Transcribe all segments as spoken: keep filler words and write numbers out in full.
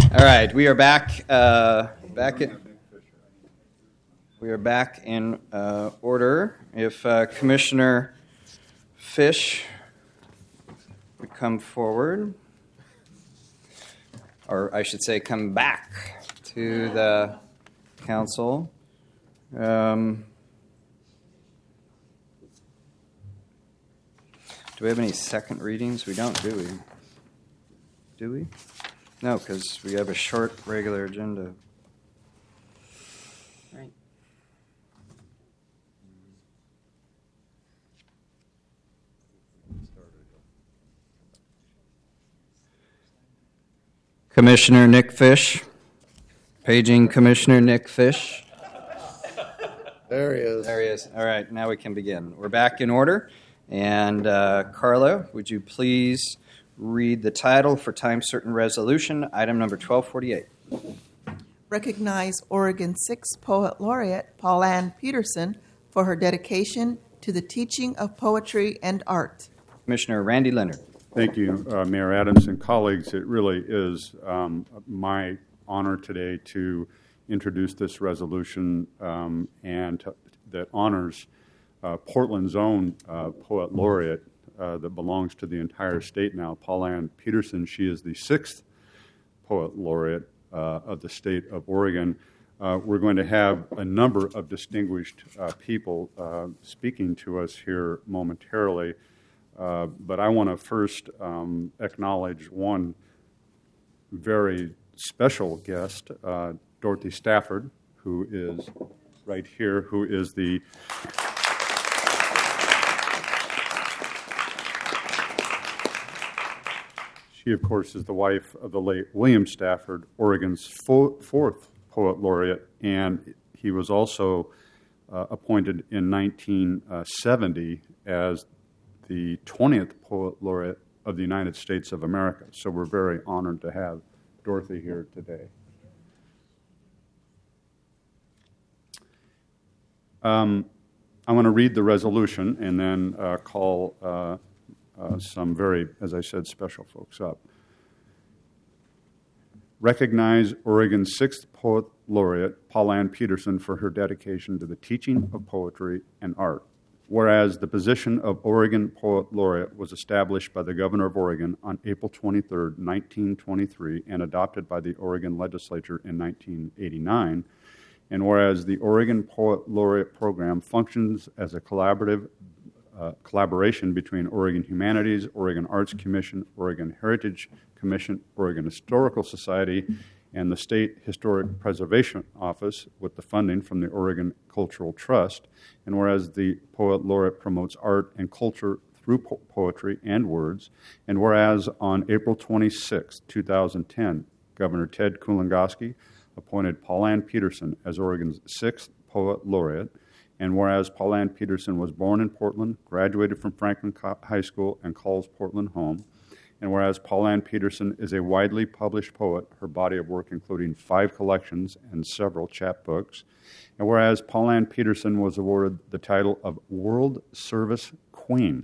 All right, we are back. Uh, back in. We are back in uh, order. If uh, Commissioner Fish would come forward, or I should say, come back to the council. Um, do we have any second readings? We don't, do we? Do we? No, because we have a short regular agenda. Right. Commissioner Nick Fish. Paging Commissioner Nick Fish. There he is. There he is. All right, now we can begin. We're back in order. And uh, Carla, would you please read the title for time-certain resolution, item number twelve forty-eight. Recognize Oregon sixth Poet Laureate Pauline Peterson for her dedication to the teaching of poetry and art. Commissioner Randy Leonard. Thank you, uh, Mayor Adams and colleagues. It really is um, my honor today to introduce this resolution um, and to, that honors uh, Portland's own uh, Poet Laureate uh, that belongs to the entire state now, Pauline Peterson. She is the sixth Poet Laureate uh, of the state of Oregon. Uh, we're going to have a number of distinguished uh, people uh, speaking to us here momentarily. Uh, but I want to first um, acknowledge one very special guest, uh, Dorothy Stafford, who is right here, who is the she, of course, is the wife of the late William Stafford, Oregon's fo- fourth Poet Laureate, and he was also uh, appointed in nineteen seventy as the twentieth Poet Laureate of the United States of America. So we're very honored to have Dorothy here today. Um, I want to read the resolution and then uh, call uh, uh, some very, as I said, special folks up. Recognize Oregon's sixth Poet Laureate, Pauline Peterson, for her dedication to the teaching of poetry and art. Whereas the position of Oregon Poet Laureate was established by the Governor of Oregon on April twenty-third, nineteen twenty-three, and adopted by the Oregon Legislature in nineteen eighty-nine, and whereas the Oregon Poet Laureate program functions as a collaborative uh, collaboration between Oregon Humanities, Oregon Arts Commission, Oregon Heritage Commission, Oregon Historical Society, and the State Historic Preservation Office with the funding from the Oregon Cultural Trust, and whereas the Poet Laureate promotes art and culture through po- poetry and words, and whereas on April twenty-sixth, twenty ten, Governor Ted Kulongoski appointed Pauline Peterson as Oregon's sixth Poet Laureate, and whereas Pauline Peterson was born in Portland, graduated from Franklin High School, and calls Portland home, and whereas Pauline Peterson is a widely published poet, her body of work including five collections and several chapbooks, and whereas Pauline Peterson was awarded the title of World Service Queen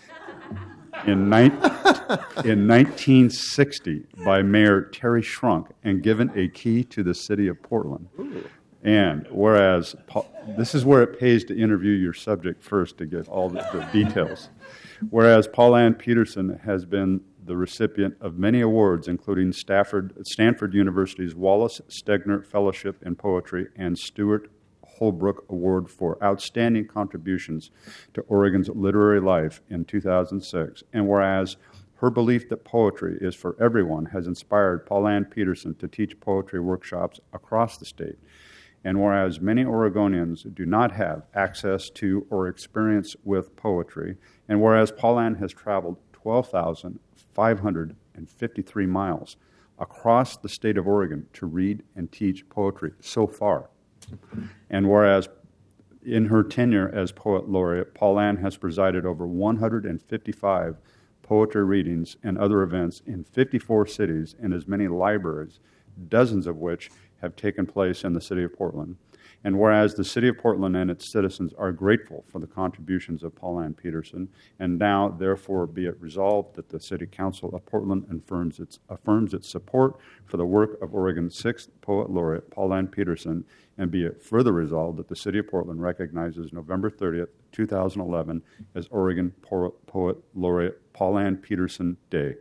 in, ni- in nineteen sixty by Mayor Terry Schrunk and given a key to the city of Portland. Ooh. And whereas, this is where it pays to interview your subject first to get all the, the details. Whereas Pauline Peterson has been the recipient of many awards, including Stafford, Stanford University's Wallace Stegner Fellowship in Poetry and Stuart Holbrook Award for Outstanding Contributions to Oregon's Literary Life in two thousand six. And whereas her belief that poetry is for everyone has inspired Pauline Peterson to teach poetry workshops across the state. And whereas many Oregonians do not have access to or experience with poetry, and whereas Pauline has traveled twelve thousand five hundred fifty-three miles across the state of Oregon to read and teach poetry so far, and whereas in her tenure as Poet Laureate, Pauline has presided over one hundred fifty-five poetry readings and other events in fifty-four cities and as many libraries, dozens of which have taken place in the city of Portland. And whereas the City of Portland and its citizens are grateful for the contributions of Paul Ann Peterson, and now therefore be it resolved that the City Council of Portland affirms its, affirms its support for the work of Oregon's sixth Poet Laureate, Paul Ann Peterson, and be it further resolved that the City of Portland recognizes November thirtieth, two thousand eleven as Oregon Poet, Poet Laureate Paul Ann Peterson Day.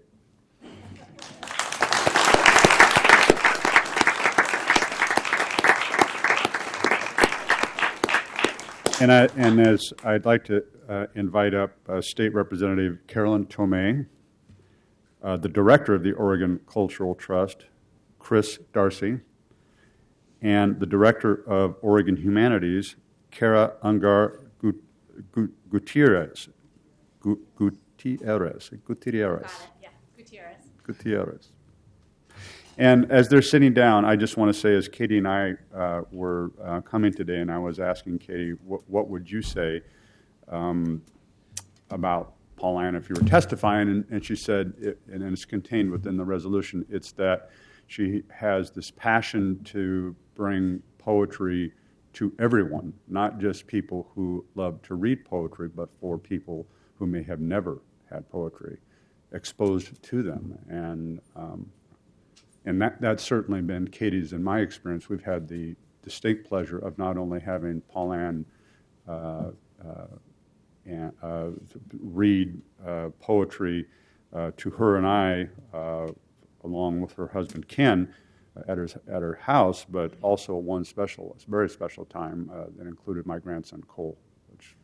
And, I, and as I'd like to uh, invite up uh, State Representative Carolyn Tomei, uh, the Director of the Oregon Cultural Trust, Chris Darcy, and the Director of Oregon Humanities, Kara Ungar Gutierrez. Gutierrez. Gutierrez. Yeah, Gutierrez. Gutierrez. And as they're sitting down, I just want to say, as Katie and I uh, were uh, coming today, and I was asking Katie, what, what would you say um, about Paul Ann if you were testifying? And, and she said, it, and it's contained within the resolution, it's that she has this passion to bring poetry to everyone, not just people who love to read poetry, but for people who may have never had poetry exposed to them. And um, And that, that's certainly been Katie's and my experience. We've had the distinct pleasure of not only having Paul Ann uh, uh, and, uh, read uh, poetry uh, to her and I, uh, along with her husband Ken, uh, at her at her house, but also one special, very special time uh, that included my grandson Cole. Which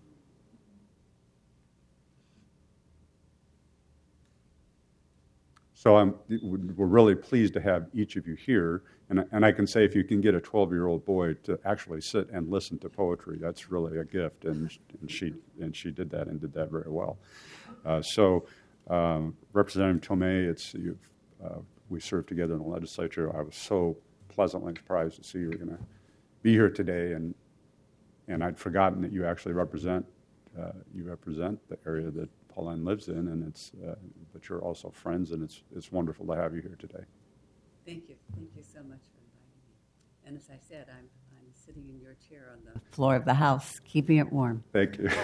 So I'm, we're really pleased to have each of you here, and, and I can say if you can get a twelve-year-old boy to actually sit and listen to poetry, that's really a gift, and, and she and she did that and did that very well. Uh, so, um, Representative Tomei, it's you've, uh, we served together in the legislature. I was so pleasantly surprised to see you were going to be here today, and and I'd forgotten that you actually represent uh, you represent the area that Paul Ann lives in, and it's uh, but you're also friends, and it's it's wonderful to have you here today. Thank you, thank you so much for inviting me. And as I said, I'm I'm sitting in your chair on the floor of the house, keeping it warm. Thank you.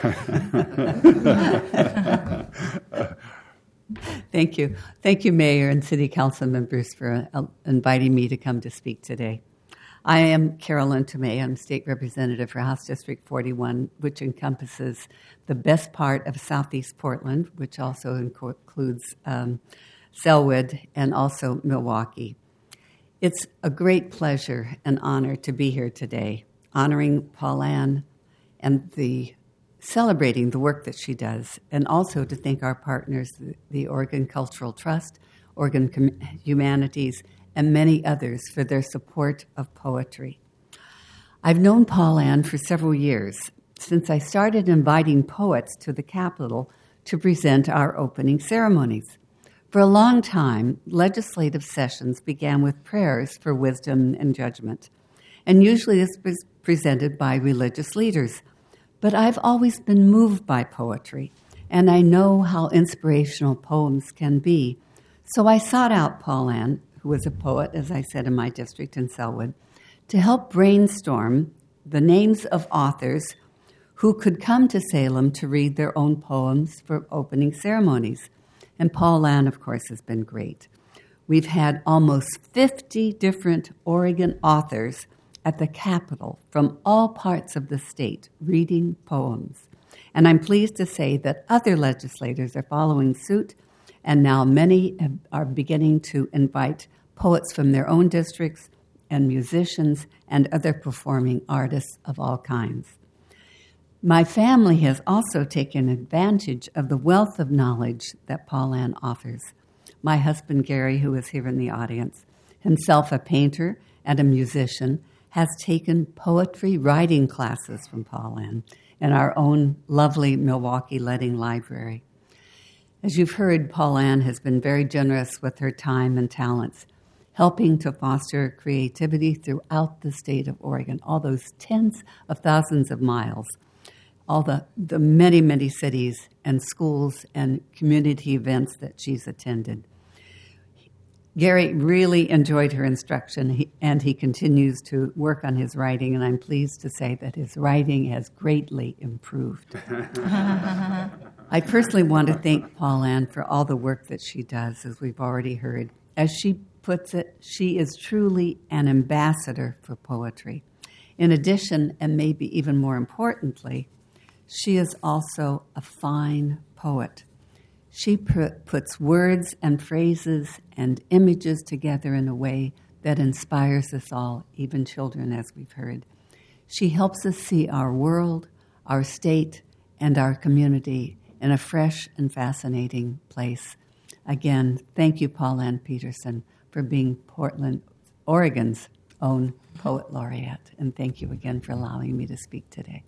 Thank you, thank you, Mayor and City Council members, for uh, inviting me to come to speak today. I am Carolyn Tomei. I'm State Representative for House District forty-one, which encompasses the best part of Southeast Portland, which also includes um, Selwood and also Milwaukee. It's a great pleasure and honor to be here today, honoring Paul Ann and the celebrating the work that she does, and also to thank our partners, the, the Oregon Cultural Trust, Oregon Com- Humanities, and many others for their support of poetry. I've known Paul Ann for several years, since I started inviting poets to the Capitol to present our opening ceremonies. For a long time, legislative sessions began with prayers for wisdom and judgment, and usually this was presented by religious leaders. But I've always been moved by poetry, and I know how inspirational poems can be. So I sought out Paul Ann, who was a poet, as I said, in my district in Selwood, to help brainstorm the names of authors who could come to Salem to read their own poems for opening ceremonies. And Paul Ann, of course, has been great. We've had almost fifty different Oregon authors at the Capitol from all parts of the state reading poems. And I'm pleased to say that other legislators are following suit, and now many are beginning to invite poets from their own districts and musicians and other performing artists of all kinds. My family has also taken advantage of the wealth of knowledge that Paul Ann offers. My husband, Gary, who is here in the audience, himself a painter and a musician, has taken poetry writing classes from Paul Ann in our own lovely Milwaukee Leading Library. As you've heard, Paul Ann has been very generous with her time and talents, helping to foster creativity throughout the state of Oregon, all those tens of thousands of miles, all the, the many, many cities and schools and community events that she's attended. Gary really enjoyed her instruction, he, and he continues to work on his writing, and I'm pleased to say that his writing has greatly improved. I personally want to thank Paul Ann for all the work that she does, as we've already heard. As she puts it, she is truly an ambassador for poetry. In addition, and maybe even more importantly, she is also a fine poet. She put, puts words and phrases and images together in a way that inspires us all, even children, as we've heard. She helps us see our world, our state, and our community in a fresh and fascinating place. Again, thank you, Paul Ann Peterson, for being Portland, Oregon's own Poet Laureate. And thank you again for allowing me to speak today.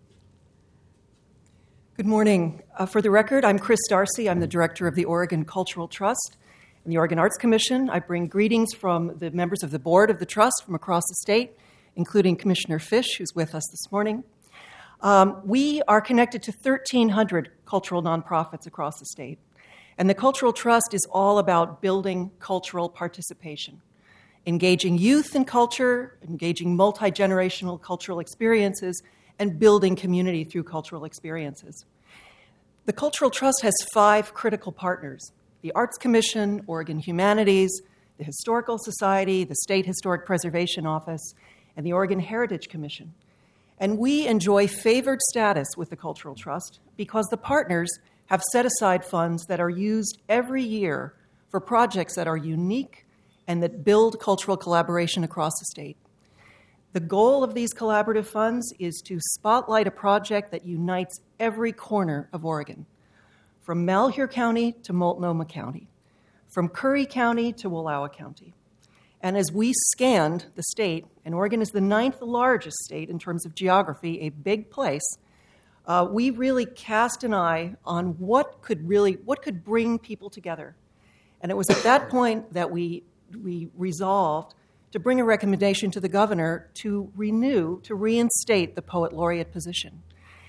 Good morning. Uh, for the record, I'm Chris Darcy. I'm the director of the Oregon Cultural Trust and the Oregon Arts Commission. I bring greetings from the members of the board of the trust from across the state, including Commissioner Fish, who's with us this morning. Um, we are connected to thirteen hundred cultural nonprofits across the state. And the Cultural Trust is all about building cultural participation, engaging youth in culture, engaging multi-generational cultural experiences, and building community through cultural experiences. The Cultural Trust has five critical partners: the Arts Commission, Oregon Humanities, the Historical Society, the State Historic Preservation Office, and the Oregon Heritage Commission. And we enjoy favored status with the Cultural Trust because the partners have set aside funds that are used every year for projects that are unique and that build cultural collaboration across the state. The goal of these collaborative funds is to spotlight a project that unites every corner of Oregon, from Malheur County to Multnomah County, from Curry County to Wallowa County. And as we scanned the state, and Oregon is the ninth largest state in terms of geography, a big place, uh, we really cast an eye on what could really, what could bring people together. And it was at that point that we, we resolved to bring a recommendation to the governor to renew, to reinstate the Poet Laureate position.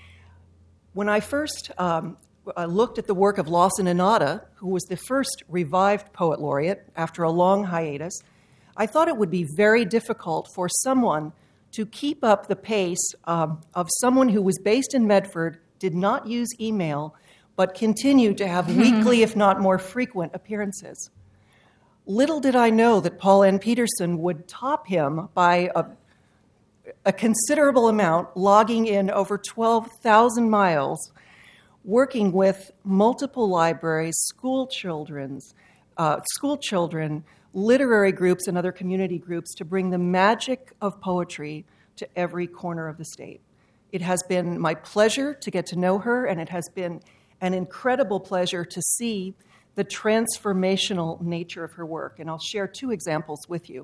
When I first um, uh, looked at the work of Lawson Inada, who was the first revived Poet Laureate after a long hiatus, I thought it would be very difficult for someone to keep up the pace um, of someone who was based in Medford, did not use email, but continued to have weekly, if not more frequent, appearances. Little did I know that Paul Ann Peterson would top him by a, a considerable amount, logging in over twelve thousand miles, working with multiple libraries, school children's, uh, school children, literary groups, and other community groups to bring the magic of poetry to every corner of the state. It has been my pleasure to get to know her, and it has been an incredible pleasure to see the transformational nature of her work. And I'll share two examples with you.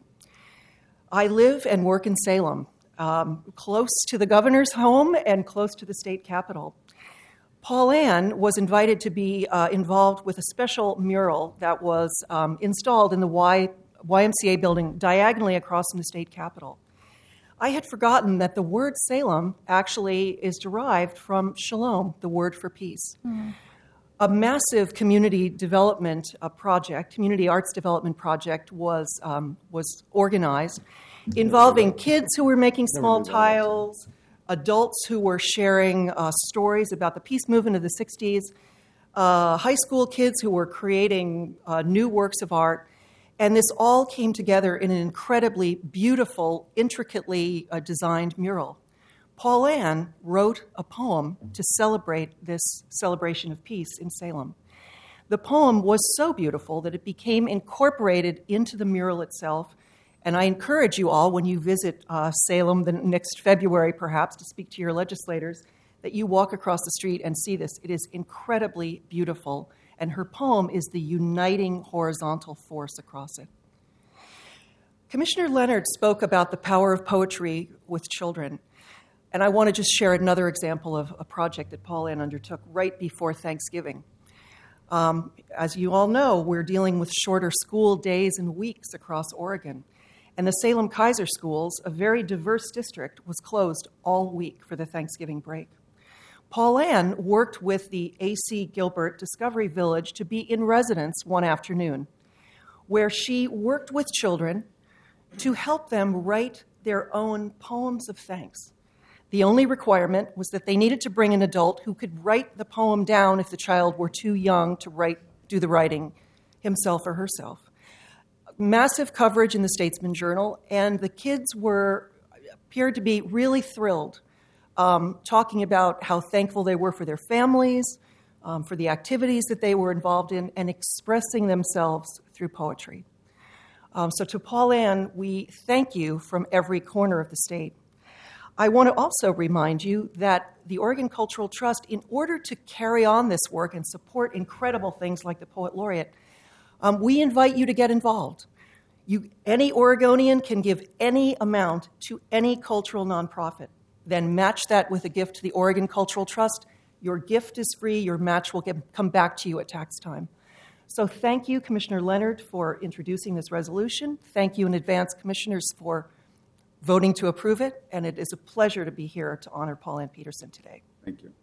I live and work in Salem, um, close to the governor's home and close to the state capitol. Paul Ann was invited to be uh, involved with a special mural that was um, installed in the y- YMCA building diagonally across from the state capitol. I had forgotten that the word Salem actually is derived from shalom, the word for peace. Mm. A massive community development uh, project, community arts development project was um, was organized, involving kids who were making small tiles, adults who were sharing uh, stories about the peace movement of the sixties, uh, high school kids who were creating uh, new works of art, and this all came together in an incredibly beautiful, intricately uh, designed mural. Paul Ann wrote a poem to celebrate this celebration of peace in Salem. The poem was so beautiful that it became incorporated into the mural itself, and I encourage you all, when you visit uh, Salem the next February, perhaps, to speak to your legislators, that you walk across the street and see this. It is incredibly beautiful, and her poem is the uniting horizontal force across it. Commissioner Leonard spoke about the power of poetry with children. And I want to just share another example of a project that Paul Ann undertook right before Thanksgiving. Um, as you all know, we're dealing with shorter school days and weeks across Oregon. And the Salem-Keizer schools, a very diverse district, was closed all week for the Thanksgiving break. Paul Ann worked with the A C Gilbert Discovery Village to be in residence one afternoon. where she worked with children to help them write their own poems of thanks. The only requirement was that they needed to bring an adult who could write the poem down if the child were too young to write, do the writing himself or herself. Massive coverage in the Statesman Journal, and the kids were appeared to be really thrilled, um, talking about how thankful they were for their families, um, for the activities that they were involved in, and expressing themselves through poetry. Um, so to Paul Ann, we thank you from every corner of the state. I want to also remind you that the Oregon Cultural Trust, in order to carry on this work and support incredible things like the Poet Laureate, um, we invite you to get involved. You, any Oregonian can give any amount to any cultural nonprofit, then match that with a gift to the Oregon Cultural Trust. Your gift is free. Your match will get, come back to you at tax time. So thank you, Commissioner Leonard, for introducing this resolution. Thank you in advance, Commissioners, for voting to approve it, and it is a pleasure to be here to honor Paul Ann Peterson today. Thank you.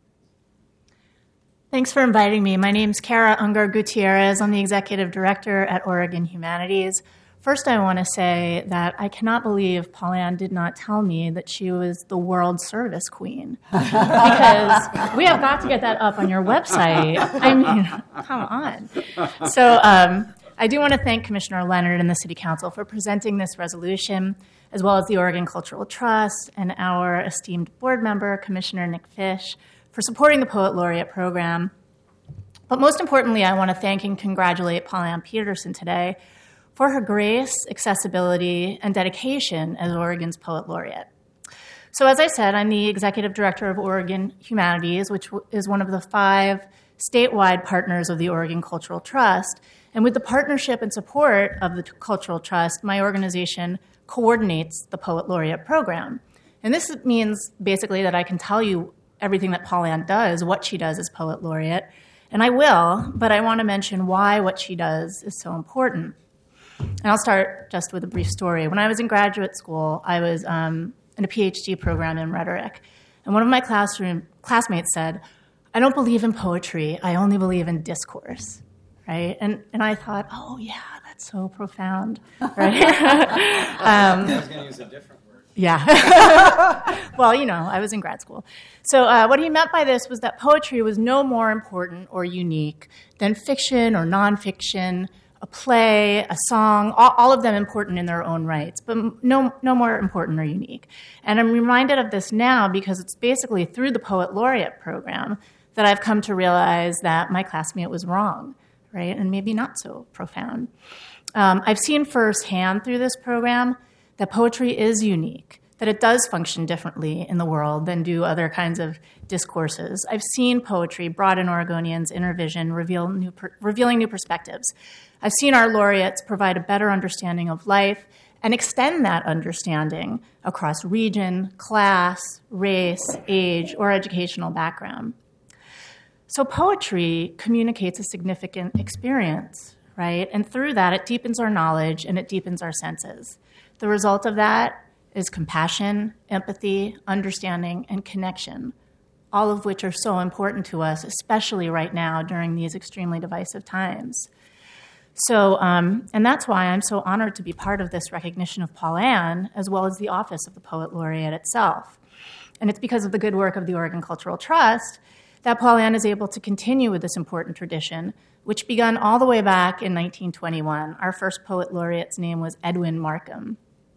Thanks for inviting me. My name's Kara Ungar Gutierrez. I'm the Executive Director at Oregon Humanities. First, I want to say that I cannot believe Paul Ann did not tell me that she was the World Service Queen, because we have got to get that up on your website. I mean, come on. So um, I do want to thank Commissioner Leonard and the City Council for presenting this resolution, as well as the Oregon Cultural Trust and our esteemed board member, Commissioner Nick Fish, for supporting the Poet Laureate program. But most importantly, I want to thank and congratulate Paul Ann Peterson today for her grace, accessibility, and dedication as Oregon's Poet Laureate. So as I said, I'm the Executive Director of Oregon Humanities, which is one of the five statewide partners of the Oregon Cultural Trust. And with the partnership and support of the Cultural Trust, my organization coordinates the Poet Laureate program. And this means basically that I can tell you everything that Paul Ann does, what she does as Poet Laureate, and I will, but I want to mention why what she does is so important. And I'll start just with a brief story. When I was in graduate school, I was um, in a P H D program in rhetoric, and one of my classroom classmates said, "I don't believe in poetry, I only believe in discourse." Right? And and I thought, oh yeah, that's so profound, right? um, I was going to use a different word. Yeah. Well, you know, I was in grad school. So uh, what he meant by this was that poetry was no more important or unique than fiction or nonfiction, a play, a song, all, all of them important in their own rights, but no, no more important or unique. And I'm reminded of this now because it's basically through the Poet Laureate program that I've come to realize that my classmate was wrong, right? And maybe not so profound. Um, I've seen firsthand through this program that poetry is unique, that it does function differently in the world than do other kinds of discourses. I've seen poetry broaden Oregonians' inner vision, reveal new per- revealing new perspectives. I've seen our laureates provide a better understanding of life and extend that understanding across region, class, race, age, or educational background. So poetry communicates a significant experience, right? And through that, it deepens our knowledge and it deepens our senses. The result of that is compassion, empathy, understanding, and connection, all of which are so important to us, especially right now during these extremely divisive times. So, um, and that's why I'm so honored to be part of this recognition of Paul Ann, as well as the Office of the Poet Laureate itself. And it's because of the good work of the Oregon Cultural Trust that Paul Ann is able to continue with this important tradition, which began all the way back in nineteen twenty-one. Our first Poet Laureate's name was Edwin Markham.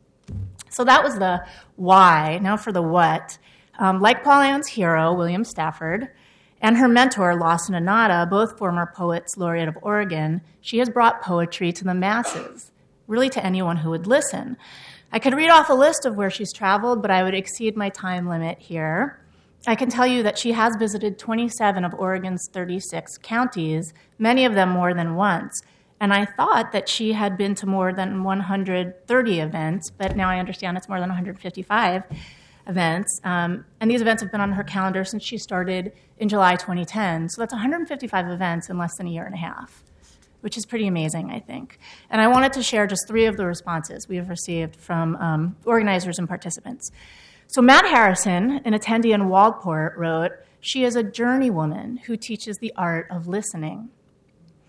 So that was the why. Now for the what. Um, like Paul Ann's hero, William Stafford, and her mentor, Lawson Annata, both former Poets Laureate of Oregon, she has brought poetry to the masses, really to anyone who would listen. I could read off a list of where she's traveled, but I would exceed my time limit here. I can tell you that she has visited twenty-seven of Oregon's thirty-six counties, many of them more than once. And I thought that she had been to more than one hundred thirty events, but now I understand it's more than one hundred fifty-five events. Um, and these events have been on her calendar since she started in July twenty ten. So that's one hundred fifty-five events in less than a year and a half, which is pretty amazing, I think. And I wanted to share just three of the responses we have received from um, organizers and participants. So Matt Harrison, an attendee in Waldport, wrote, "She is a journeywoman who teaches the art of listening."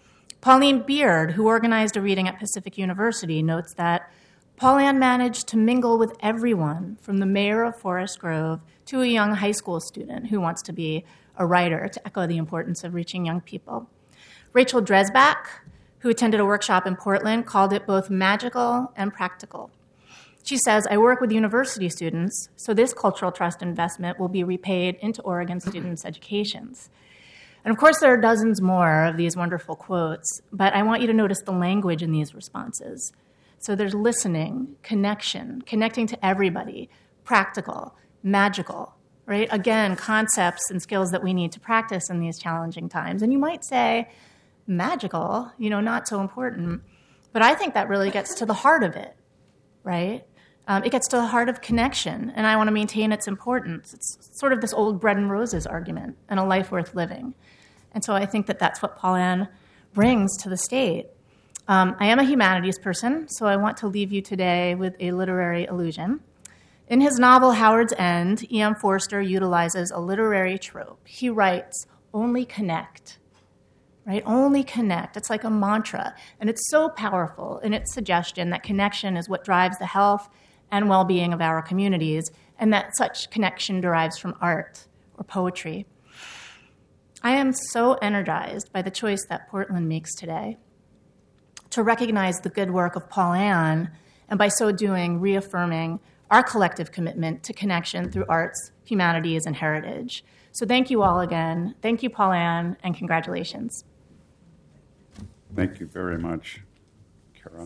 Pauline Beard, who organized a reading at Pacific University, notes that Paul Ann managed to mingle with everyone, from the mayor of Forest Grove to a young high school student who wants to be a writer, to echo the importance of reaching young people. Rachel Dresbach, who attended a workshop in Portland, called it both magical and practical. She says, I work with university students, so this cultural trust investment will be repaid into Oregon students' educations. And of course, there are dozens more of these wonderful quotes, but I want you to notice the language in these responses. So there's listening, connection, connecting to everybody, practical, magical, right? Again, concepts and skills that we need to practice in these challenging times. And you might say, magical, you know, not so important. But I think that really gets to the heart of it, right? Um, it gets to the heart of connection, and I want to maintain its importance. It's sort of this old bread and roses argument and a life worth living. And so I think that that's what Paul Ann brings to the state. Um, I am a humanities person, so I want to leave you today with a literary illusion. In his novel Howard's End, E M Forster utilizes a literary trope. He writes, only connect, right? Only connect. It's like a mantra, and it's so powerful in its suggestion that connection is what drives the health and well-being of our communities, and that such connection derives from art or poetry. I am so energized by the choice that Portland makes today to recognize the good work of Paul Ann, and by so doing, reaffirming our collective commitment to connection through arts, humanities, and heritage. So thank you all again. Thank you, Paul Ann, and congratulations. Thank you very much, Kara.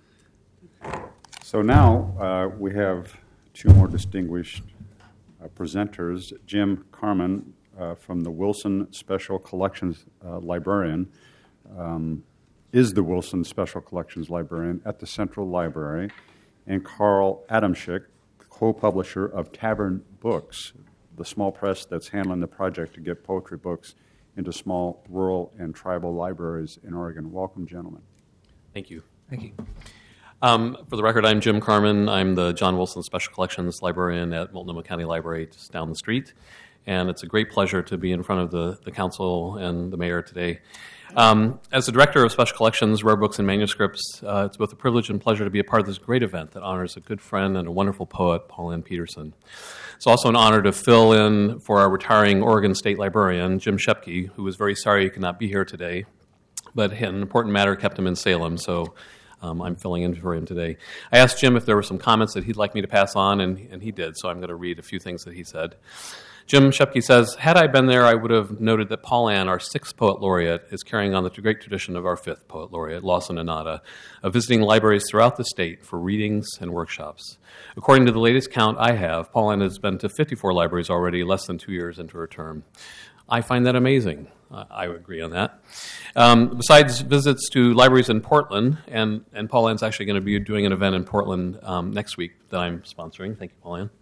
So now uh, we have two more distinguished uh, presenters. Jim Carmen uh, from the Wilson Special Collections uh, Librarian um, is the Wilson Special Collections Librarian at the Central Library, and Carl Adamczyk, co-publisher of Tavern Books, the small press that's handling the project to get poetry books into small rural and tribal libraries in Oregon. Welcome, gentlemen. Thank you. Thank you. Um, for the record, I'm Jim Carmen. I'm the John Wilson Special Collections Librarian at Multnomah County Library, just down the street. And it's a great pleasure to be in front of the, the council and the mayor today. Um, as the director of Special Collections, Rare Books and Manuscripts, uh, it's both a privilege and pleasure to be a part of this great event that honors a good friend and a wonderful poet, Paul Ann Peterson. It's also an honor to fill in for our retiring Oregon State Librarian, Jim Shepke, who was very sorry he could not be here today, but an important matter kept him in Salem, so um, I'm filling in for him today. I asked Jim if there were some comments that he'd like me to pass on, and, and he did, so I'm going to read a few things that he said. Jim Shepke says, had I been there, I would have noted that Paul Ann, our sixth poet laureate, is carrying on the great tradition of our fifth poet laureate, Lawson Annata, of visiting libraries throughout the state for readings and workshops. According to the latest count I have, Paul Ann has been to fifty-four libraries already, less than two years into her term. I find that amazing. Uh, I would agree on that. Um, besides visits to libraries in Portland, and, and Paul Ann's actually going to be doing an event in Portland um, next week that I'm sponsoring. Thank you, Paul Ann.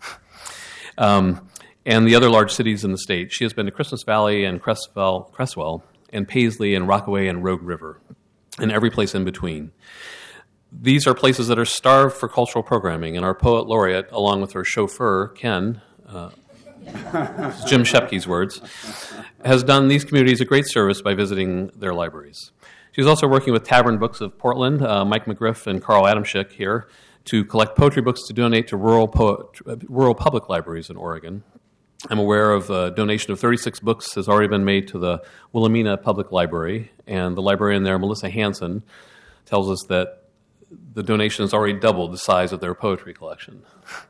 Um, and the other large cities in the state. She has been to Christmas Valley and Crestwell, Crestwell and Paisley and Rockaway and Rogue River, and every place in between. These are places that are starved for cultural programming, and our poet laureate, along with her chauffeur, Ken, uh, Jim Shepke's words, has done these communities a great service by visiting their libraries. She's also working with Tavern Books of Portland, uh, Mike McGriff and Carl Adamczyk here, to collect poetry books to donate to rural, po- rural public libraries in Oregon. I'm aware of a donation of thirty-six books has already been made to the Wilhelmina Public Library, and the librarian there, Melissa Hansen, tells us that the donation has already doubled the size of their poetry collection.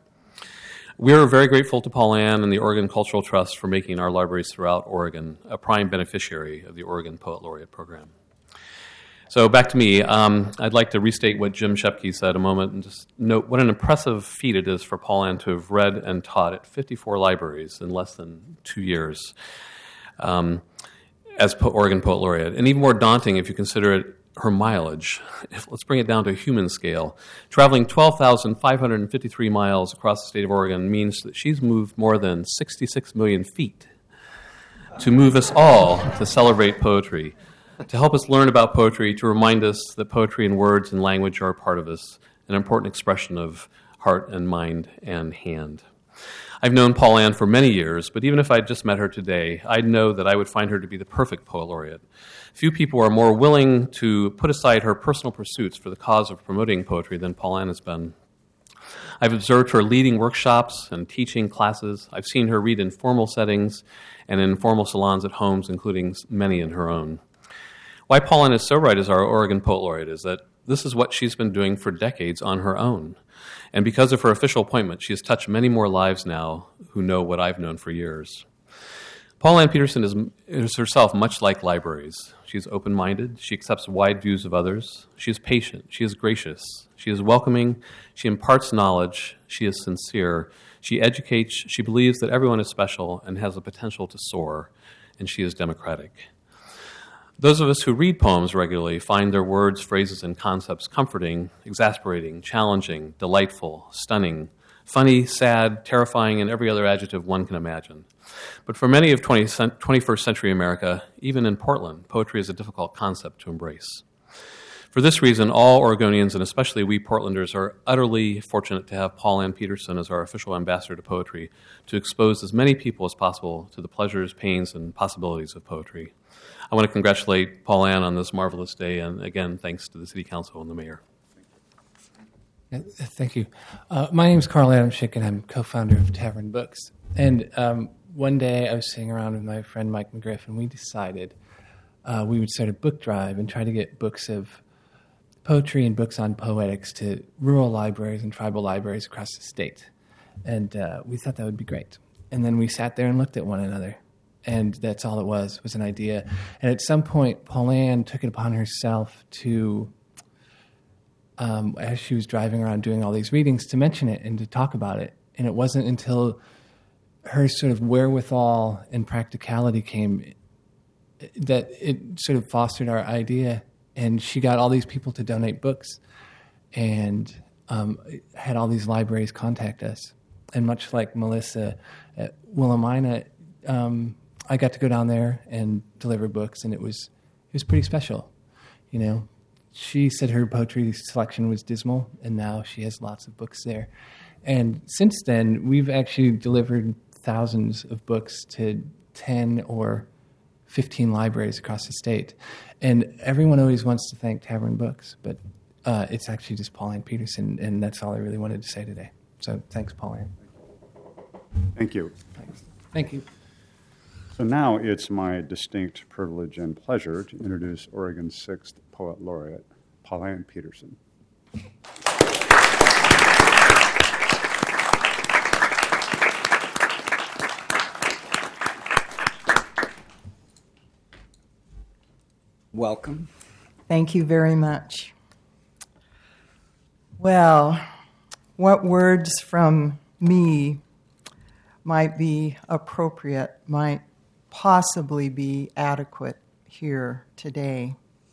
We are very grateful to Paul Ann and the Oregon Cultural Trust for making our libraries throughout Oregon a prime beneficiary of the Oregon Poet Laureate Program. So back to me. Um, I'd like to restate what Jim Shepke said a moment and just note what an impressive feat it is for Paul Ann to have read and taught at fifty-four libraries in less than two years um, as po- Oregon Poet Laureate. And even more daunting if you consider it her mileage. If, let's bring it down to a human scale. Traveling twelve thousand five hundred fifty-three miles across the state of Oregon means that she's moved more than sixty-six million feet to move us all to celebrate poetry, to help us learn about poetry, to remind us that poetry and words and language are a part of us, an important expression of heart and mind and hand. I've known Paul Ann for many years, but even if I'd just met her today, I'd know that I would find her to be the perfect poet laureate. Few people are more willing to put aside her personal pursuits for the cause of promoting poetry than Paul Ann has been. I've observed her leading workshops and teaching classes. I've seen her read in formal settings and in informal salons at homes, including many in her own. Why Paul Ann is so right as our Oregon Poet Laureate is that this is what she's been doing for decades on her own. And because of her official appointment, she has touched many more lives now who know what I've known for years. Paul Ann Peterson is, is herself much like libraries. She is open-minded. She accepts wide views of others. She is patient. She is gracious. She is welcoming. She imparts knowledge. She is sincere. She educates. She believes that everyone is special and has the potential to soar. And she is democratic. Those of us who read poems regularly find their words, phrases, and concepts comforting, exasperating, challenging, delightful, stunning, funny, sad, terrifying, and every other adjective one can imagine. But for many of twenty-first century America, even in Portland, poetry is a difficult concept to embrace. For this reason, all Oregonians, and especially we Portlanders, are utterly fortunate to have Paul Ann Peterson as our official ambassador to poetry to expose as many people as possible to the pleasures, pains, and possibilities of poetry. I want to congratulate Paul Ann on this marvelous day, and again, thanks to the City Council and the Mayor. Thank you. Uh, my name is Carl Adamczyk, and I'm co-founder of Tavern Books. And um, one day I was sitting around with my friend Mike McGriff, and we decided uh, we would start a book drive and try to get books of poetry and books on poetics to rural libraries and tribal libraries across the state. And uh, we thought that would be great. And then we sat there and looked at one another. And that's all it was, was an idea. And at some point, Paul Ann took it upon herself to, um, as she was driving around doing all these readings, to mention it and to talk about it. And it wasn't until her sort of wherewithal and practicality came that it sort of fostered our idea. And she got all these people to donate books and um, had all these libraries contact us. And much like Melissa at Willamina, um, I got to go down there and deliver books, and it was it was pretty special. You know, she said her poetry selection was dismal, and now she has lots of books there. And since then, we've actually delivered thousands of books to ten or fifteen libraries across the state. And everyone always wants to thank Tavern Books, but uh, it's actually just Paul Ann Peterson, and that's all I really wanted to say today. So thanks, Paul Ann. Thank you. Thanks. Thank you. So now it's my distinct privilege and pleasure to introduce Oregon's sixth Poet Laureate, Paul Ann Peterson. Welcome. Thank you very much. Well, what words from me might be appropriate, might possibly be adequate here today?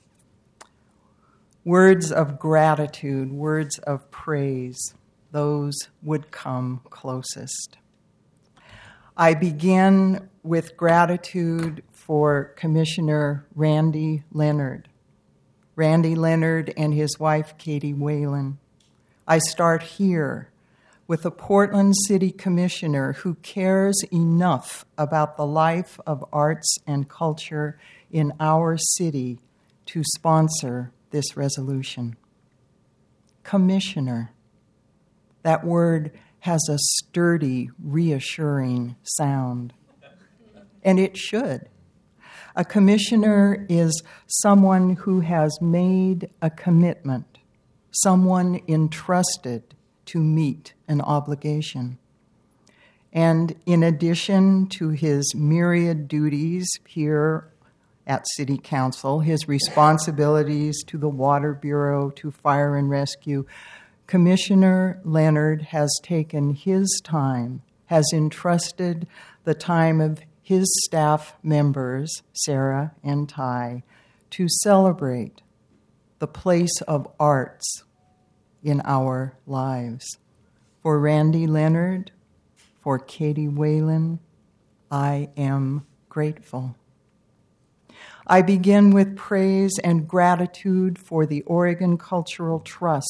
Words of gratitude, words of praise, those would come closest. I begin with gratitude for Commissioner Randy Leonard. Randy Leonard and his wife, Katie Whalen. I start here with a Portland City Commissioner who cares enough about the life of arts and culture in our city to sponsor this resolution. Commissioner. That word has a sturdy, reassuring sound. And it should. A commissioner is someone who has made a commitment, someone entrusted to meet an obligation. And in addition to his myriad duties here at City Council, his responsibilities to the Water Bureau, to Fire and Rescue, Commissioner Leonard has taken his time, has entrusted the time of his staff members, Sarah and Ty, to celebrate the place of arts in our lives. For Randy Leonard, for Katie Whalen, I am grateful. I begin with praise and gratitude for the Oregon Cultural Trust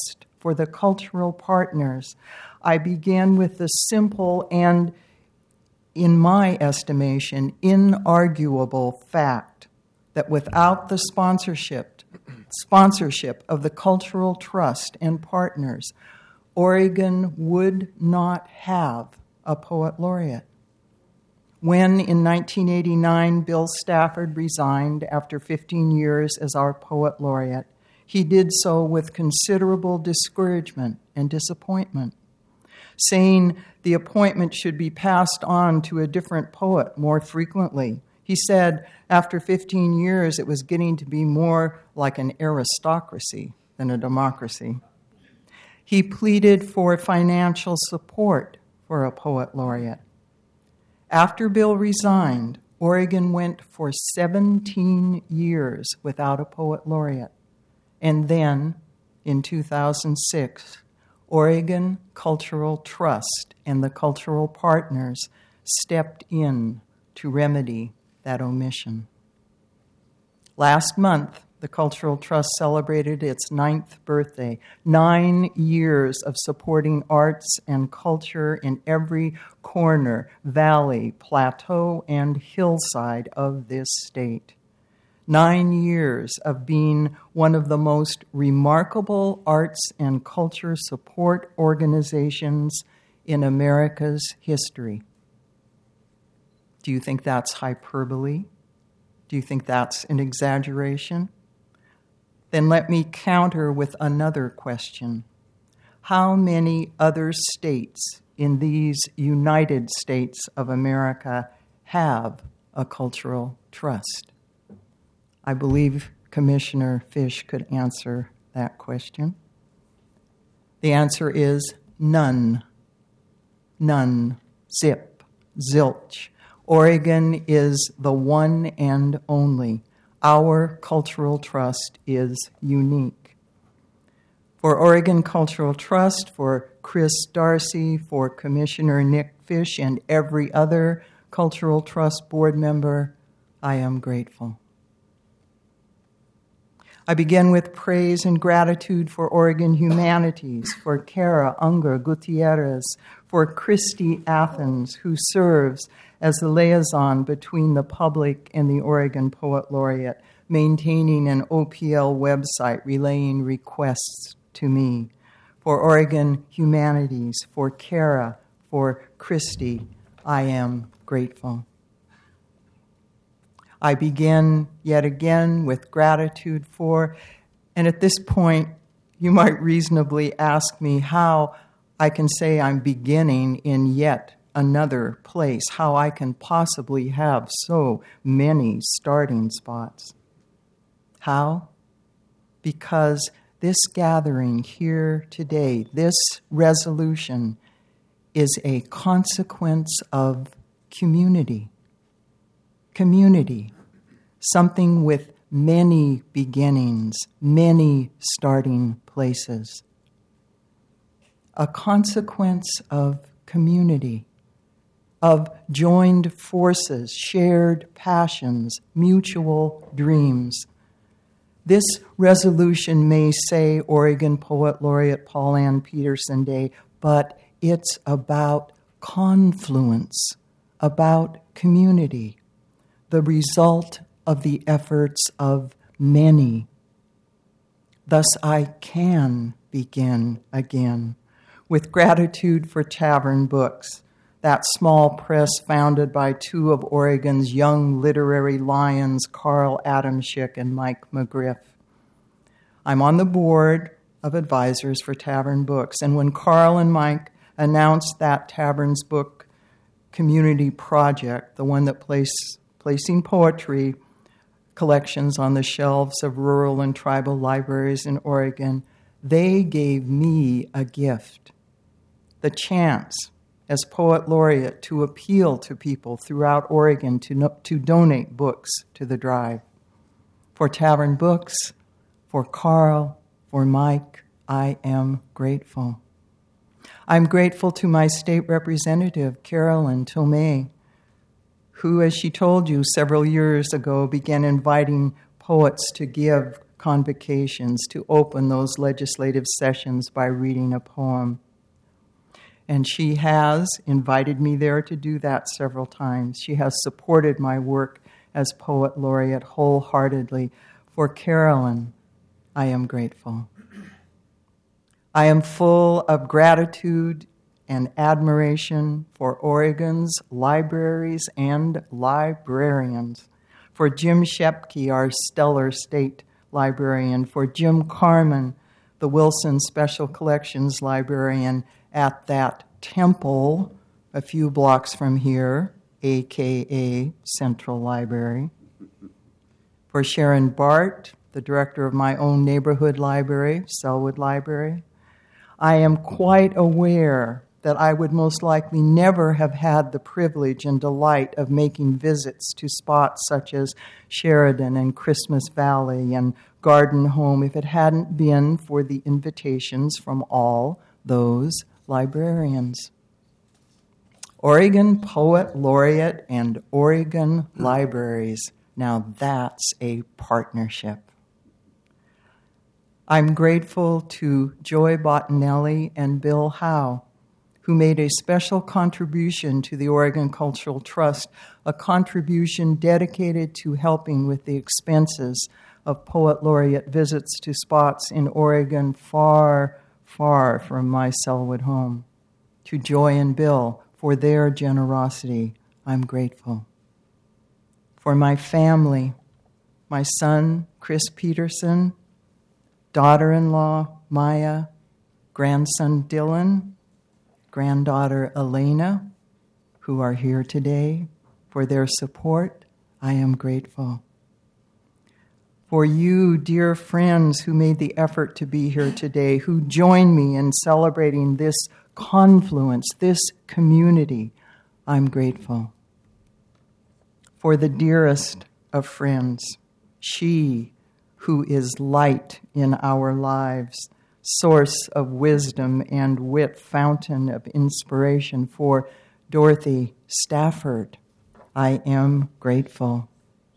for the cultural partners. I began with the simple and, in my estimation, inarguable fact that without the sponsorship, sponsorship of the Cultural Trust and partners, Oregon would not have a poet laureate. When, in nineteen eighty-nine, Bill Stafford resigned after fifteen years as our poet laureate, he did so with considerable discouragement and disappointment, saying the appointment should be passed on to a different poet more frequently. He said after fifteen years it was getting to be more like an aristocracy than a democracy. He pleaded for financial support for a poet laureate. After Bill resigned, Oregon went for seventeen years without a poet laureate. And then, in two thousand six, Oregon Cultural Trust and the cultural partners stepped in to remedy that omission. Last month, the Cultural Trust celebrated its ninth birthday, nine years of supporting arts and culture in every corner, valley, plateau, and hillside of this state. Nine years of being one of the most remarkable arts and culture support organizations in America's history. Do you think that's hyperbole? Do you think that's an exaggeration? Then let me counter with another question. How many other states in these United States of America have a cultural trust? I believe Commissioner Fish could answer that question. The answer is none. None. Zip. Zilch. Oregon is the one and only. Our cultural trust is unique. For Oregon Cultural Trust, for Chris Darcy, for Commissioner Nick Fish, and every other Cultural Trust board member, I am grateful. I begin with praise and gratitude for Oregon Humanities, for Kara Unger Gutierrez, for Christy Athens, who serves as the liaison between the public and the Oregon Poet Laureate, maintaining an O P L website relaying requests to me. For Oregon Humanities, for Kara, for Christy, I am grateful. I begin yet again with gratitude for, and at this point, you might reasonably ask me how I can say I'm beginning in yet another place, how I can possibly have so many starting spots. How? Because this gathering here today, this resolution, is a consequence of community. Community, something with many beginnings, many starting places. A consequence of community, of joined forces, shared passions, mutual dreams. This resolution may say Oregon Poet Laureate Paul Ann Peterson Day, but it's about confluence, about community, the result of the efforts of many. Thus I can begin again with gratitude for Tavern Books, that small press founded by two of Oregon's young literary lions, Carl Adamschick and Mike McGriff. I'm on the board of advisors for Tavern Books, and when Carl and Mike announced that Tavern's Book community project, the one that placed placing poetry collections on the shelves of rural and tribal libraries in Oregon, they gave me a gift, the chance as Poet Laureate to appeal to people throughout Oregon to, no, to donate books to the drive. For Tavern Books, for Carl, for Mike, I am grateful. I'm grateful to my state representative, Carolyn Tomei, who, as she told you several years ago, began inviting poets to give convocations to open those legislative sessions by reading a poem. And she has invited me there to do that several times. She has supported my work as Poet Laureate wholeheartedly. For Carolyn, I am grateful. I am full of gratitude and admiration for Oregon's libraries and librarians, for Jim Shepke, our stellar state librarian, for Jim Carmen, the Wilson Special Collections librarian at that temple a few blocks from here, a k a. Central Library, for Sharon Bart, the director of my own neighborhood library, Selwood Library. I am quite aware that I would most likely never have had the privilege and delight of making visits to spots such as Sheridan and Christmas Valley and Garden Home if it hadn't been for the invitations from all those librarians. Oregon Poet Laureate and Oregon Libraries. Now that's a partnership. I'm grateful to Joy Bottinelli and Bill Howe, who made a special contribution to the Oregon Cultural Trust, a contribution dedicated to helping with the expenses of Poet Laureate visits to spots in Oregon far, far from my Selwood home. To Joy and Bill, for their generosity, I'm grateful. For my family, my son, Chris Peterson, daughter-in-law, Maya, grandson, Dylan, granddaughter, Elena, who are here today, for their support, I am grateful. For you, dear friends who made the effort to be here today, who join me in celebrating this confluence, this community, I'm grateful. For the dearest of friends, she who is light in our lives, source of wisdom and wit, fountain of inspiration, for Dorothy Stafford, I am grateful.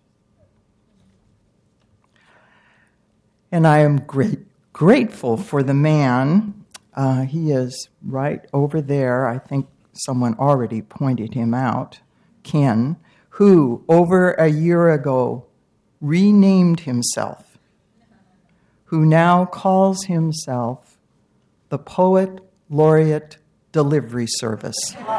And I am great, grateful for the man. Uh, he is right over there. I think someone already pointed him out, Ken, who over a year ago renamed himself, who now calls himself the Poet Laureate Delivery Service.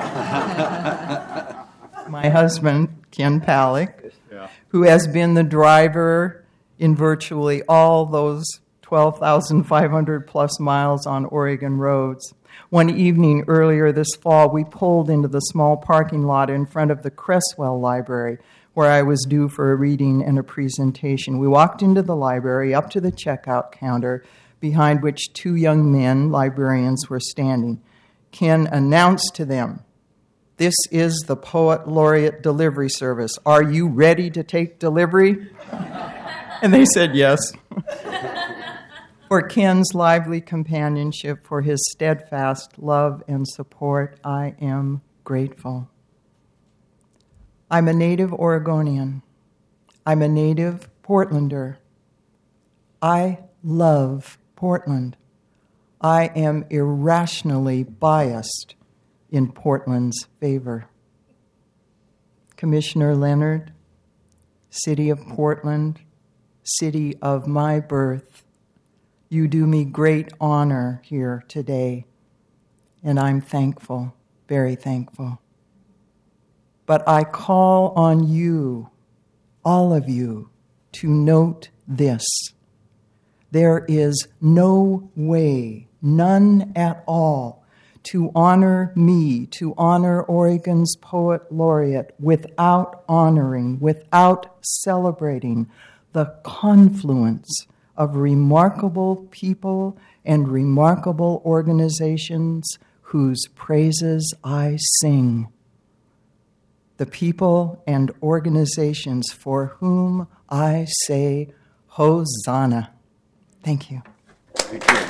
My husband, Ken Palick, yeah. who has been the driver in virtually all those twelve thousand five hundred plus miles on Oregon roads. One evening earlier this fall, we pulled into the small parking lot in front of the Cresswell Library, where I was due for a reading and a presentation. We walked into the library, up to the checkout counter, behind which two young men, librarians, were standing. Ken announced to them, "This is the Poet Laureate Delivery Service. Are you ready to take delivery?" And they said yes. For Ken's lively companionship, for his steadfast love and support, I am grateful. I'm a native Oregonian. I'm a native Portlander. I love Portland. I am irrationally biased in Portland's favor. Commissioner Leonard, City of Portland, city of my birth, you do me great honor here today, and I'm thankful, very thankful. But I call on you, all of you, to note this. There is no way, none at all, to honor me, to honor Oregon's Poet Laureate without honoring, without celebrating the confluence of remarkable people and remarkable organizations whose praises I sing. The people and organizations for whom I say Hosanna. Thank you. Thank you.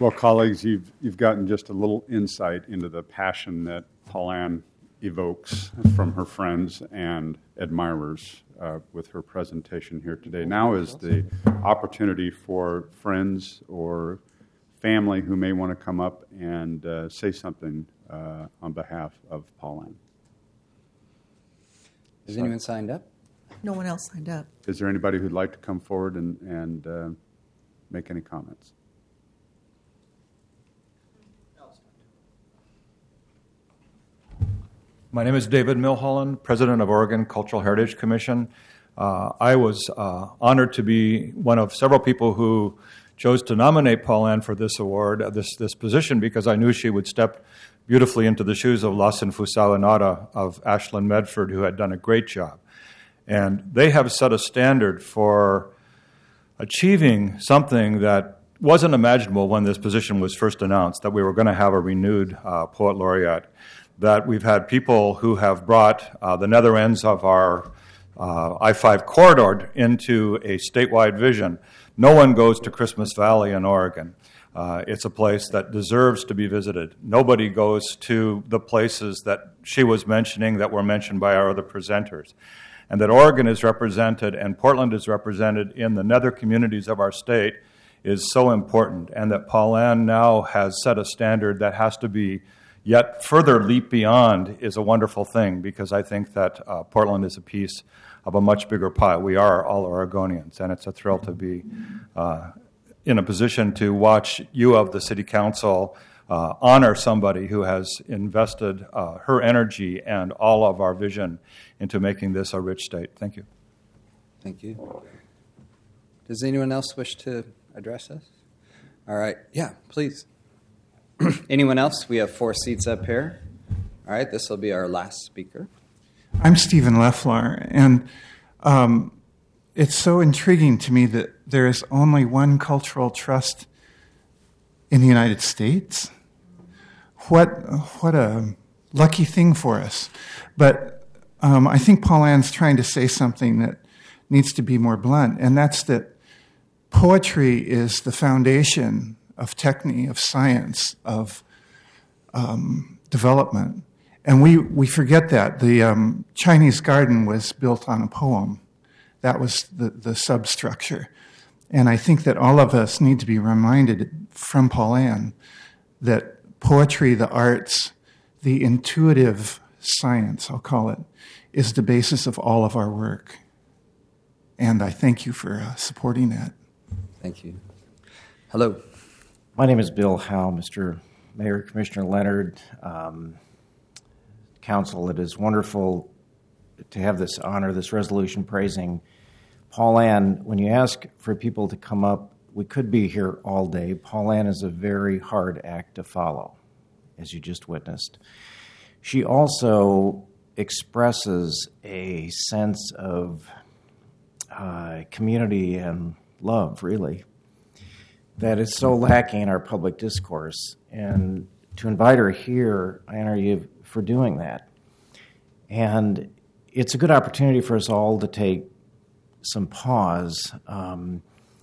Well, colleagues, you've, you've gotten just a little insight into the passion that Pauline evokes from her friends and admirers uh, with her presentation here today. Now is the opportunity for friends or family who may want to come up and uh, say something uh, on behalf of Pauline. Has anyone signed up? No one else signed up. Is there anybody who'd like to come forward and, and uh, make any comments? My name is David Milholland, President of Oregon Cultural Heritage Commission. Uh, I was uh, honored to be one of several people who chose to nominate Pauline for this award, uh, this, this position, because I knew she would step beautifully into the shoes of Lawson Fusao Inada of Ashland Medford, who had done a great job. And they have set a standard for achieving something that wasn't imaginable when this position was first announced, that we were going to have a renewed uh, poet laureate, that we've had people who have brought uh, the nether ends of our uh, I five corridor into a statewide vision. No one goes to Christmas Valley in Oregon. Uh, it's a place that deserves to be visited. Nobody goes to the places that she was mentioning that were mentioned by our other presenters. And that Oregon is represented and Portland is represented in the nether communities of our state is so important, and that Pauline now has set a standard that has to be yet further leap beyond is a wonderful thing, because I think that uh, Portland is a piece of a much bigger pie. We are all Oregonians, and it's a thrill to be uh, in a position to watch you of the City Council uh, honor somebody who has invested uh, her energy and all of our vision into making this a rich state. Thank you. Thank you. Does anyone else wish to address us? All right. Yeah, please. Anyone else? We have four seats up here. All right, this will be our last speaker. I'm Stephen Lefflar, and um, it's so intriguing to me that there is only one cultural trust in the United States. What what a lucky thing for us. But um, I think Pauline's trying to say something that needs to be more blunt, and that's that poetry is the foundation of technique, of science, of um, development. And we, we forget that. The um, Chinese garden was built on a poem. That was the, the substructure. And I think that all of us need to be reminded from Pauline that poetry, the arts, the intuitive science, I'll call it, is the basis of all of our work. And I thank you for uh, supporting that. Thank you. Hello. My name is Bill Howe, Mister Mayor, Commissioner Leonard, um, Council. It is wonderful to have this honor, this resolution praising Pauline. When you ask for people to come up, we could be here all day. Pauline is a very hard act to follow, as you just witnessed. She also expresses a sense of uh, community and love, really, that is so lacking in our public discourse. And to invite her here, I honor you for doing that. And it's a good opportunity for us all to take some pause. Um,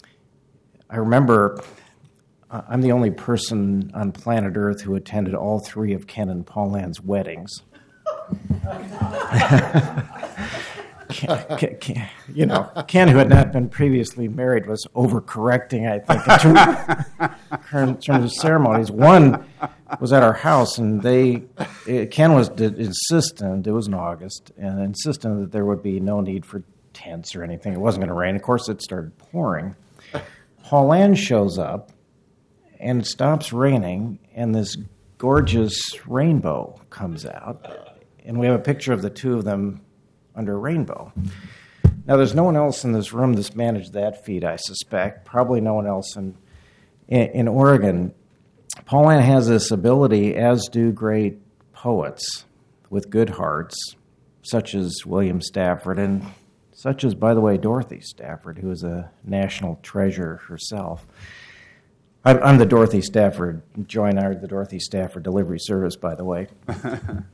I remember uh, I'm the only person on planet Earth who attended all three of Ken and Pauline's weddings. Ken, Ken, Ken, you know, Ken, who had not been previously married, was overcorrecting, I think, in terms, in terms of ceremonies. One was at our house, and they, Ken was insistent, it was in August, and insistent that there would be no need for tents or anything. It wasn't going to rain. Of course, it started pouring. Pauline shows up, and it stops raining, and this gorgeous rainbow comes out, and we have a picture of the two of them under a rainbow. Now, there's no one else in this room that's managed that feat, I suspect. Probably no one else in, in, in Oregon. Pauline has this ability, as do great poets with good hearts, such as William Stafford, and such as, by the way, Dorothy Stafford, who is a national treasure herself. I'm, I'm the Dorothy Stafford, join our the Dorothy Stafford delivery service, by the way.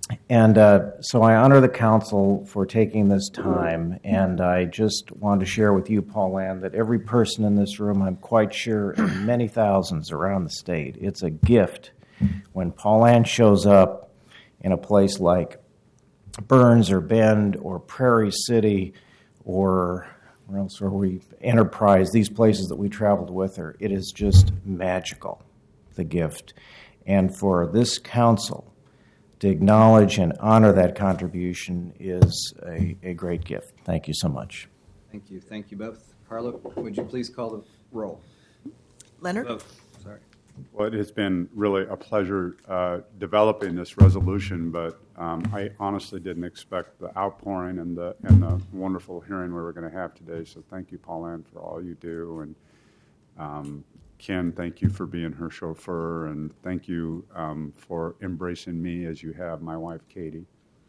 And uh, so I honor the council for taking this time, and I just want to share with you, Paul Ann, that every person in this room, I'm quite sure, and many thousands around the state, it's a gift when Paul Ann shows up in a place like Burns or Bend or Prairie City or where else are we, Enterprise, these places that we traveled with her. It is just magical, the gift. And for this council to acknowledge and honor that contribution is a, a great gift. Thank you so much. Thank you. Thank you both. Carla, would you please call the roll? Leonard? Oh, sorry. Well, it has been really a pleasure uh, developing this resolution, but um, I honestly didn't expect the outpouring and the and the wonderful hearing we were going to have today. So thank you, Paul Ann, for all you do, and um, Ken, thank you for being her chauffeur, and thank you um, for embracing me as you have my wife, Katie.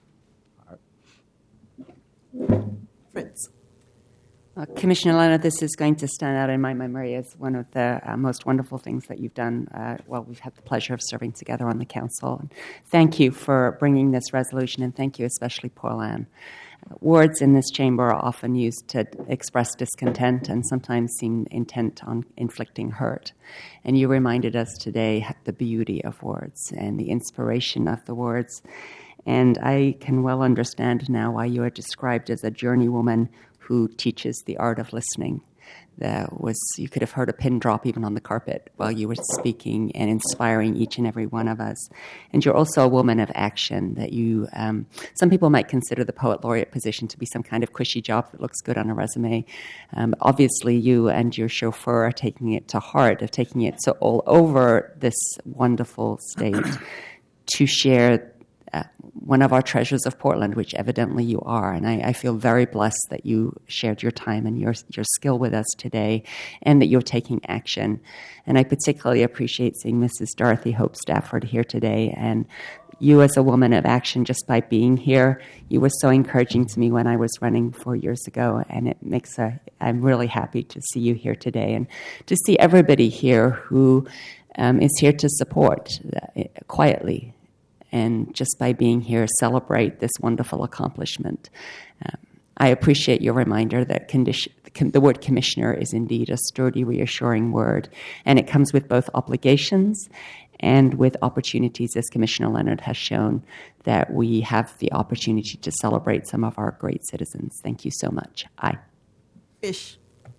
Fritz. Uh, Commissioner Leonard, this is going to stand out in my memory as one of the uh, most wonderful things that you've done uh, while we've had the pleasure of serving together on the council. And thank you for bringing this resolution, and thank you especially, Paul Ann. Uh, words in this chamber are often used to express discontent and sometimes seem intent on inflicting hurt. And you reminded us today the beauty of words and the inspiration of the words. And I can well understand now why you are described as a journeywoman who teaches the art of listening. That was, you could have heard a pin drop even on the carpet while you were speaking and inspiring each and every one of us. And you're also a woman of action. That you, um, some people might consider the poet laureate position to be some kind of cushy job that looks good on a resume. Um, obviously, you and your chauffeur are taking it to heart, of taking it so all over this wonderful state to share Uh, one of our treasures of Portland, which evidently you are. And I, I feel very blessed that you shared your time and your your skill with us today, and that you're taking action. And I particularly appreciate seeing Missus Dorothy Hope Stafford here today. And you as a woman of action, just by being here, you were so encouraging to me when I was running four years ago. And it makes a, I'm really happy to see you here today and to see everybody here who um, is here to support uh, quietly. And just by being here, celebrate this wonderful accomplishment. Um, I appreciate your reminder that condition, the word commissioner is indeed a sturdy, reassuring word, and it comes with both obligations and with opportunities, as Commissioner Leonard has shown, that we have the opportunity to celebrate some of our great citizens. Thank you so much. Aye. Fish.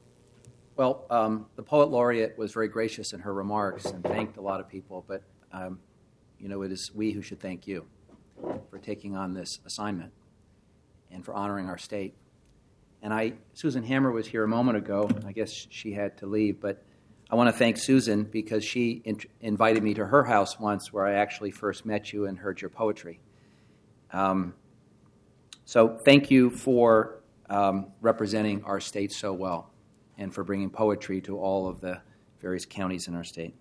Well, um, the Poet Laureate was very gracious in her remarks and thanked a lot of people, but um, you know, it is we who should thank you for taking on this assignment and for honoring our state. And I, Susan Hammer was here a moment ago. I guess she had to leave, but I want to thank Susan because she in- invited me to her house once where I actually first met you and heard your poetry. Um, so thank you for um, representing our state so well and for bringing poetry to all of the various counties in our state.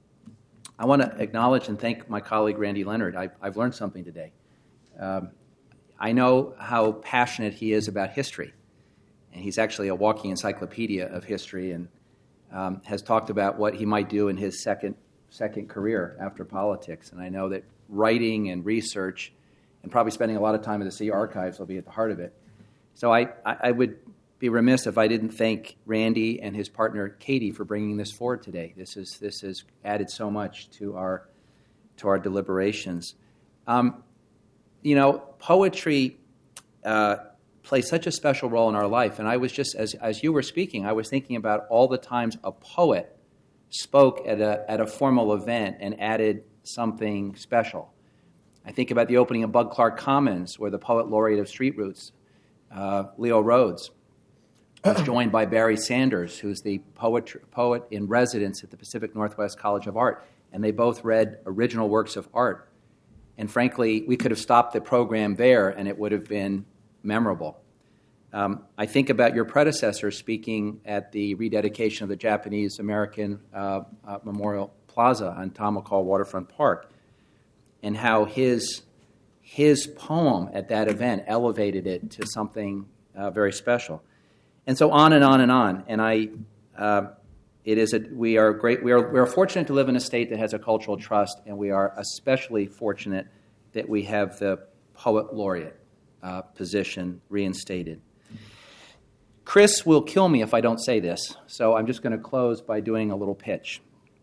I want to acknowledge and thank my colleague Randy Leonard. I've, I've learned something today. Um, I know how passionate he is about history, and he's actually a walking encyclopedia of history, and um, has talked about what he might do in his second second career after politics. And I know that writing and research, and probably spending a lot of time at the city archives, will be at the heart of it. So I, I, I would be remiss if I didn't thank Randy and his partner Katie for bringing this forward today. This is this has added so much to our to our deliberations. Um, you know, poetry uh, plays such a special role in our life, and I was just as as you were speaking, I was thinking about all the times a poet spoke at a at a formal event and added something special. I think about the opening of Bud Clark Commons, where the poet laureate of Street Roots, uh, Leo Rhodes, was joined by Barry Sanders, who's the poet, poet in residence at the Pacific Northwest College of Art, and they both read original works of art. And frankly, we could have stopped the program there, and it would have been memorable. Um, I think about your predecessor speaking at the rededication of the Japanese-American uh, uh, Memorial Plaza on Tom McCall Waterfront Park, and how his his poem at that event elevated it to something uh, very special. And so on and on and on. And I, uh, it is a, we are great. We are we are fortunate to live in a state that has a cultural trust, and we are especially fortunate that we have the Poet Laureate uh, position reinstated. Chris will kill me if I don't say this, so I'm just going to close by doing a little pitch.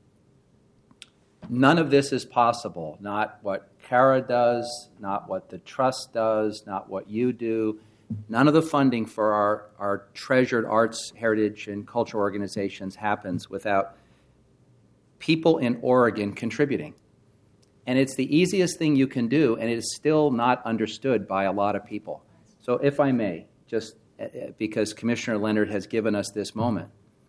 None of this is possible, not what Kara does, not what the Trust does, not what you do. None of the funding for our, our treasured arts, heritage, and cultural organizations happens without people in Oregon contributing. And it's the easiest thing you can do, and it is still not understood by a lot of people. So if I may, just because Commissioner Leonard has given us this moment,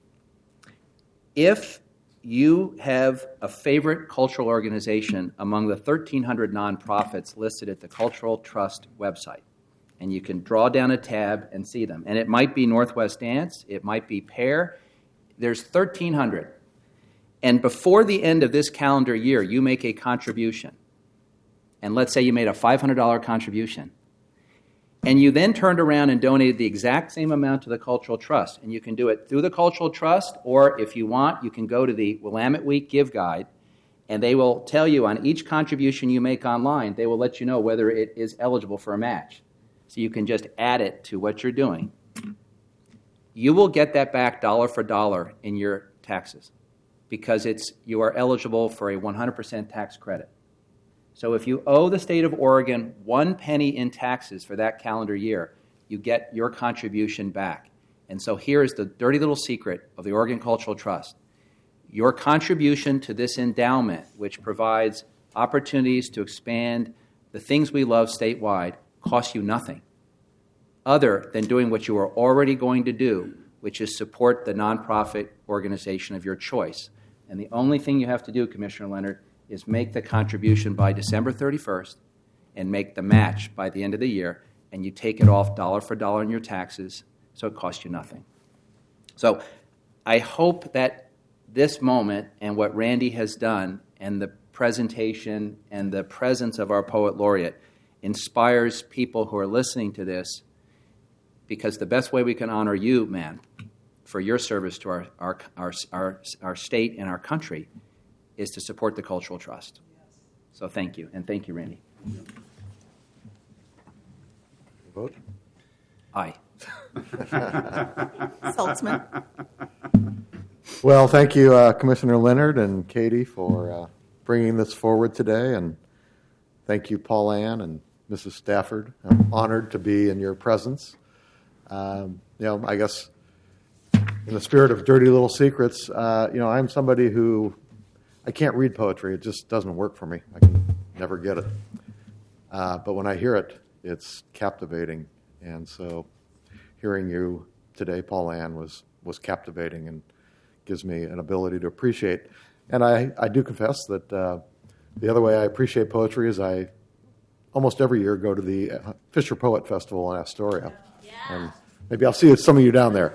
if you have a favorite cultural organization among the thirteen hundred nonprofits listed at the Cultural Trust website, and you can draw down a tab and see them, and it might be Northwest Dance, it might be Pear, there's thirteen hundred. And before the end of this calendar year, you make a contribution. And let's say you made a five hundred dollars contribution. And you then turned around and donated the exact same amount to the Cultural Trust. And you can do it through the Cultural Trust, or if you want, you can go to the Willamette Week Give Guide, and they will tell you on each contribution you make online, they will let you know whether it is eligible for a match. So you can just add it to what you're doing. You will get that back dollar for dollar in your taxes, because it's you are eligible for a one hundred percent tax credit. So if you owe the state of Oregon one penny in taxes for that calendar year, you get your contribution back. And so here is the dirty little secret of the Oregon Cultural Trust. Your contribution to this endowment, which provides opportunities to expand the things we love statewide, costs you nothing other than doing what you are already going to do, which is support the nonprofit organization of your choice. And the only thing you have to do, Commissioner Leonard, is make the contribution by December thirty-first and make the match by the end of the year, and you take it off dollar for dollar in your taxes, so it costs you nothing. So I hope that this moment and what Randy has done and the presentation and the presence of our Poet Laureate inspires people who are listening to this, because the best way we can honor you, man, for your service to our, our, our, our, our state and our country is to support the Cultural Trust. So thank you, and thank you, Randy. Vote? Aye. Saltzman. Well, thank you, uh, Commissioner Leonard and Katie, for uh, bringing this forward today, and thank you, Paul Ann and Missus Stafford. I'm honored to be in your presence. Um, you know, I guess in the spirit of dirty little secrets, uh, you know, I'm somebody who I can't read poetry. It just doesn't work for me. I can never get it. Uh, but when I hear it, it's captivating. And so hearing you today, Paul Ann, was, was captivating and gives me an ability to appreciate. And I, I do confess that uh, the other way I appreciate poetry is I almost every year go to the Fisher Poet Festival in Astoria. Yeah. And maybe I'll see some of you down there.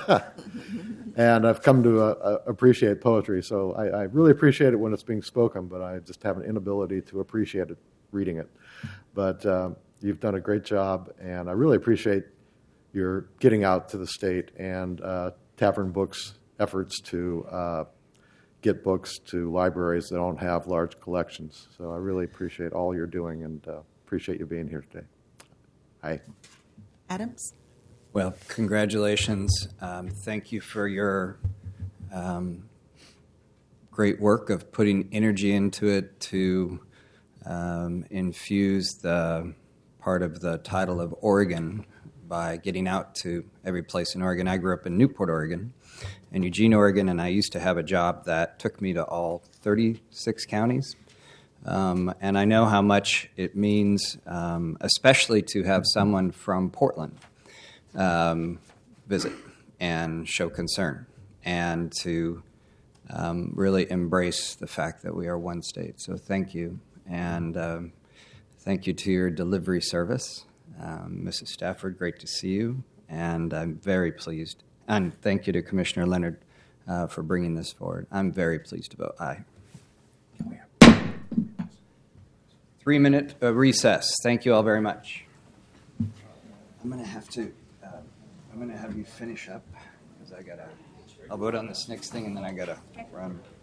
And I've come to uh, appreciate poetry, so I, I really appreciate it when it's being spoken, but I just have an inability to appreciate it reading it. But uh, you've done a great job, and I really appreciate your getting out to the state and uh, Tavern Books' efforts to uh, get books to libraries that don't have large collections. So I really appreciate all you're doing, and uh, appreciate you being here today. Hi. Adams? Well, congratulations. Um, thank you for your um, great work of putting energy into it to um, infuse the part of the title of Oregon by getting out to every place in Oregon. I grew up in Newport, Oregon, and Eugene, Oregon, and I used to have a job that took me to all thirty-six counties. Um, and I know how much it means, um, especially to have someone from Portland Um, visit and show concern, and to um, really embrace the fact that we are one state. So thank you, and um, thank you to your delivery service. Um, Missus Stafford, great to see you, and I'm very pleased. And thank you to Commissioner Leonard uh, for bringing this forward. I'm very pleased to vote aye. Three-minute uh, recess. Thank you all very much. I'm going to have to... I'm going to have you finish up, because I got to, I'll vote on this next thing, and then I got to run.